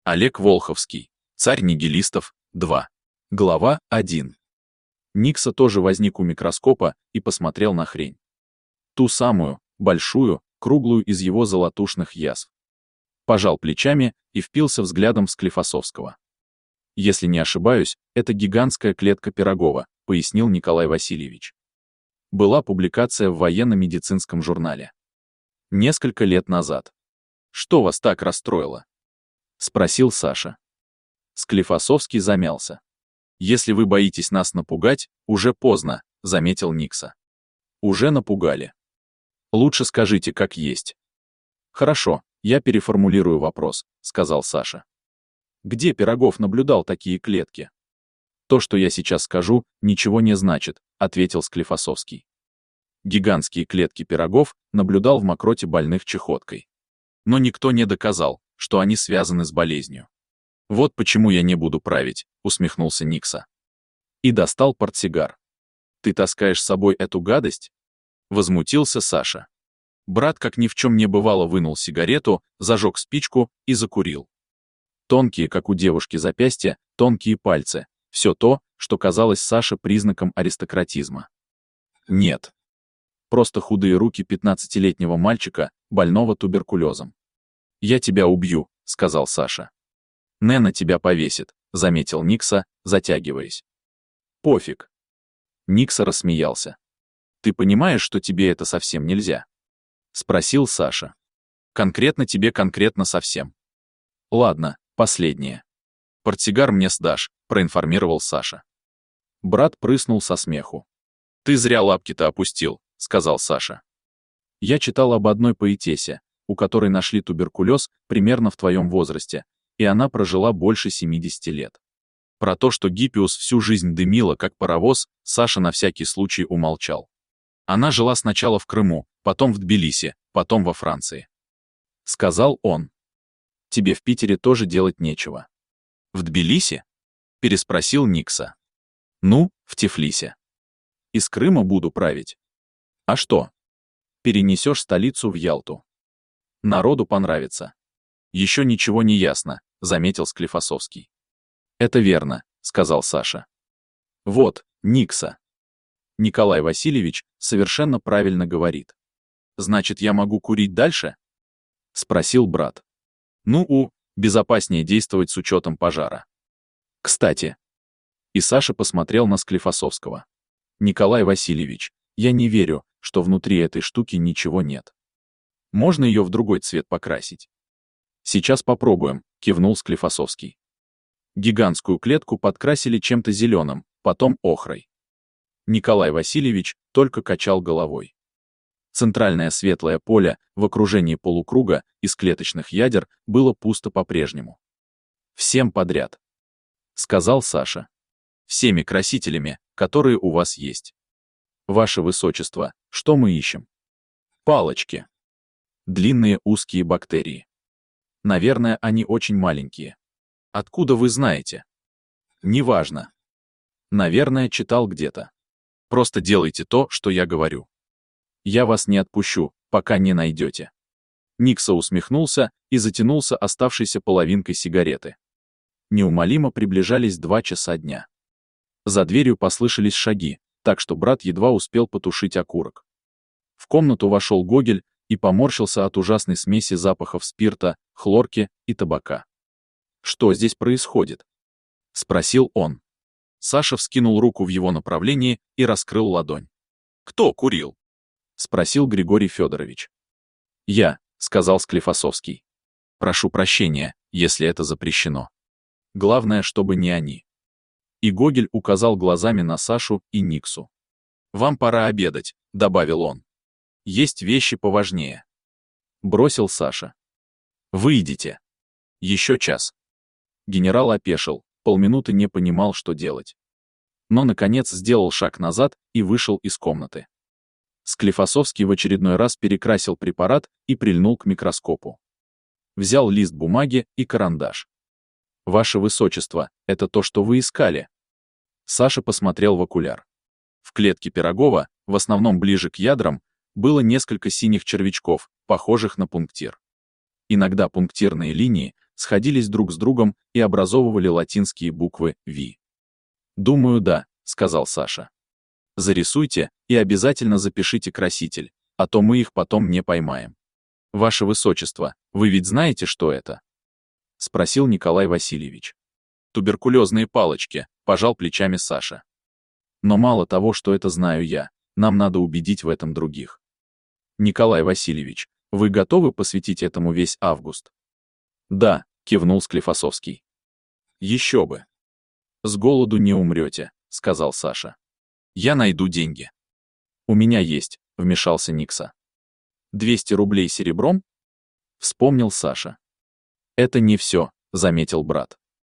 Олег Волховский. Царь нигилистов. 2. Глава 1. Никса тоже возник у микроскопа и посмотрел на хрень. Ту самую, большую, круглую из его золотушных язв. Пожал плечами и впился взглядом в Склифосовского. «Если не ошибаюсь, это гигантская клетка Пирогова», пояснил Николай Васильевич. Была публикация в военно-медицинском журнале. Несколько лет назад. «Что вас так расстроило?» — спросил Саша. Склифосовский замялся. «Если вы боитесь нас напугать, уже поздно», — заметил Никса. «Уже напугали. Лучше скажите, как есть». «Хорошо, я переформулирую вопрос», — сказал Саша. «Где Пирогов наблюдал такие клетки?» «То, что я сейчас скажу, ничего не значит», — ответил Склифосовский. Гигантские клетки Пирогов наблюдал в мокроте больных чехоткой. Но никто не доказал, что они связаны с болезнью. «Вот почему я не буду править», — усмехнулся Никса. И достал портсигар. «Ты таскаешь с собой эту гадость?» — возмутился Саша. Брат, как ни в чем не бывало, вынул сигарету, зажег спичку и закурил. Тонкие, как у девушки, запястья, тонкие пальцы — все то, что казалось Саше признаком аристократизма. Нет. Просто худые руки 15-летнего мальчика, больного туберкулезом. «Я тебя убью», — сказал Саша. «Нена тебя повесит», — заметил Никса, затягиваясь. «Пофиг». Никса рассмеялся. «Ты понимаешь, что тебе это совсем нельзя?» — спросил Саша. «Конкретно тебе, конкретно совсем». «Ладно, последнее. Портсигар мне сдашь», — проинформировал Саша. Брат прыснул со смеху. «Ты зря лапки-то опустил», — сказал Саша. «Я читал об одной поэтессе, у которой нашли туберкулез примерно в твоем возрасте, и она прожила больше 70 лет. Про то, что Гиппиус всю жизнь дымила, как паровоз, Саша на всякий случай умолчал. Она жила сначала в Крыму, потом в Тбилиси, потом во Франции. Сказал он. Тебе в Питере тоже делать нечего. В Тбилиси? Переспросил Никса. Ну, в Тифлисе. Из Крыма буду править. А что? Перенесешь столицу в Ялту. Народу понравится. Еще ничего не ясно, заметил Склифосовский. Это верно, сказал Саша. Вот, Никса. Николай Васильевич совершенно правильно говорит. Значит, я могу курить дальше? Спросил брат. Безопаснее действовать с учетом пожара. Кстати. И Саша посмотрел на Склифосовского. Николай Васильевич, я не верю, что внутри этой штуки ничего нет. Можно ее в другой цвет покрасить? Сейчас попробуем, кивнул Склифосовский. Гигантскую клетку подкрасили чем-то зеленым, потом охрой. Николай Васильевич только качал головой. Центральное светлое поле в окружении полукруга из клеточных ядер было пусто по-прежнему. «Всем подряд», — сказал Саша. «Всеми красителями, которые у вас есть. Ваше Высочество, что мы ищем?» «Палочки. Длинные узкие бактерии. Наверное, они очень маленькие. Откуда вы знаете?» «Неважно. Наверное, читал где-то. Просто делайте то, что я говорю. Я вас не отпущу, пока не найдете». Никса усмехнулся и затянулся оставшейся половинкой сигареты. Неумолимо приближались 2 часа дня. За дверью послышались шаги, так что брат едва успел потушить окурок. В комнату вошел Гогель и поморщился от ужасной смеси запахов спирта, хлорки и табака. «Что здесь происходит?» — спросил он. Саша вскинул руку в его направлении и раскрыл ладонь. «Кто курил?» — спросил Григорий Федорович. «Я», — сказал Склифосовский. «Прошу прощения, если это запрещено. Главное, чтобы не они». И Гогель указал глазами на Сашу и Никсу. «Вам пора обедать», — добавил он. «Есть вещи поважнее». Бросил Саша. «Выйдите. Еще час». Генерал опешил, полминуты не понимал, что делать. Но, наконец, сделал шаг назад и вышел из комнаты. Склифосовский в очередной раз перекрасил препарат и прильнул к микроскопу. Взял лист бумаги и карандаш. «Ваше Высочество, это то, что вы искали?» Саша посмотрел в окуляр. В клетке Пирогова, в основном ближе к ядрам, было несколько синих червячков, похожих на пунктир. Иногда пунктирные линии сходились друг с другом и образовывали латинские буквы V. «Думаю, да», — сказал Саша. «Зарисуйте и обязательно запишите краситель, а то мы их потом не поймаем». «Ваше Высочество, вы ведь знаете, что это?» — спросил Николай Васильевич. «Туберкулезные палочки», — пожал плечами Саша. «Но мало того, что это знаю я, нам надо убедить в этом других. Николай Васильевич, вы готовы посвятить этому весь август?» «Да», — кивнул Склифосовский. «Еще бы. С голоду не умрете», — сказал Саша. «Я найду деньги». «У меня есть», — вмешался Никса. 200 рублей серебром?» — вспомнил Саша. «Это не все», — заметил брат.